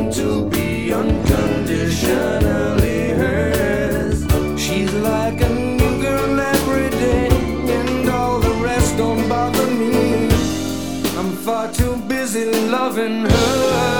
to be unconditionally hers. She's like a new girl every day, and all the rest don't bother me. I'm far too busy loving her.